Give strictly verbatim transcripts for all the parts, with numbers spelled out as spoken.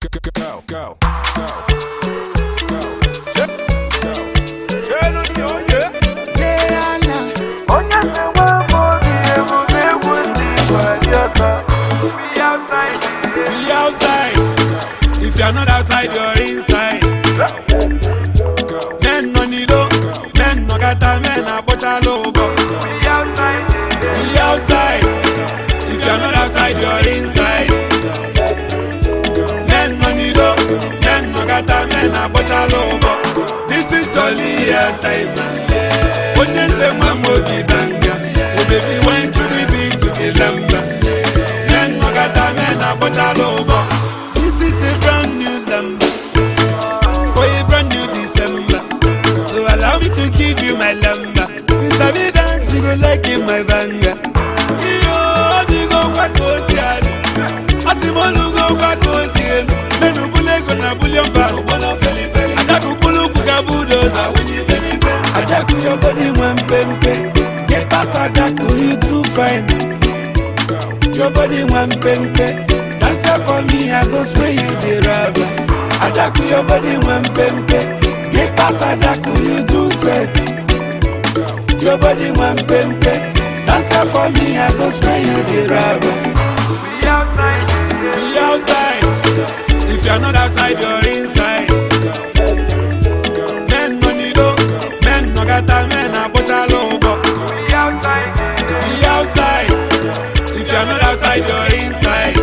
Go, go, go, If you're not outside, you're inside. Men no need no, men no got a men a bottle logo. We outside, we outside. If you're not outside, you're inside. Men no need no, men no got a men a bottle logo. This is totally a time. When you say mammo di banga, oh baby went to the beat to the lamba. Men no got a men a bottle logo. This is a brand new number for a brand new December. So allow me to give you my number. Since I be dance, you go like in my banger. Yo, you go kwa kosiani. Asimolu go kwa kosiani. Menu bule go na bullion ba. Obono feli feli. Adaku bulu kuka bulldozer. Winnie feli feli. Adaku your body one pempe. Get out adaku, you too fine. Your body one pempe. Answer for me, I go spray you the rubber. Adaku your body one pempe. Get out Adaku, you do set. Your body one pempe. Answer for me, I go spray you the rubber. We outside, we outside. If you're not outside, you're inside. Men no need no, men no got a men a bottle logo. We outside, we outside. If you're not outside, you're inside.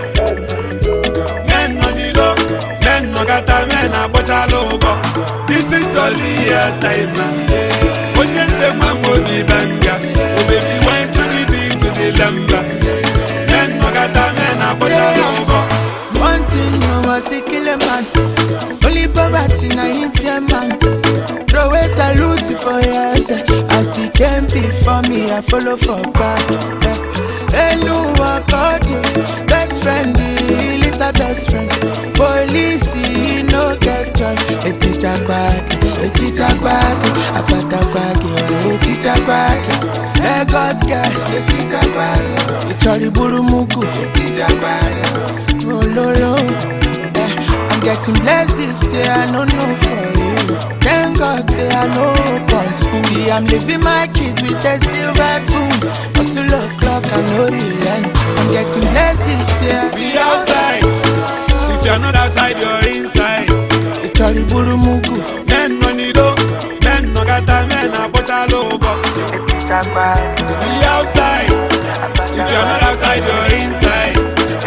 This is totally a time. When you say mammo di banga, oh baby went to the beat to the lamba. Men no got a men a bottle. One thing no was a killer man. Only poverty na him fear man. Throw a salute for years. As he came before me, I follow for back. Ain't no one called you best friend, little best friend. Police, he no get joy. A teacher quack, a teacher quack, a pata quack, a teacher quack. Lagos gas, a teacher quack. A chori buru muku, a teacher quack. Oh lo lo, I'm getting blessed this year. I don't know for you. Thank God say I know upon school. I'm living my kids with a silver spoon. Hustle o'clock, I know relent. I'm getting blessed this year. We outside. If you're not outside, you're inside. It's all the buru mugu. Men no need no, men no got a men a bottle logo. We outside. If you're not outside, you're inside.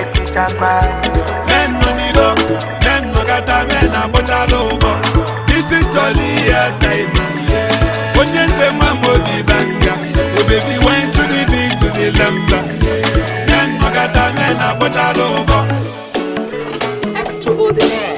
Men no need no, men no got a men a bottle logo. This is totally a time. When you say mammo di banga, oh baby went to the beat to the lamba. Men no got a men a bottle logo. Extraordinaire.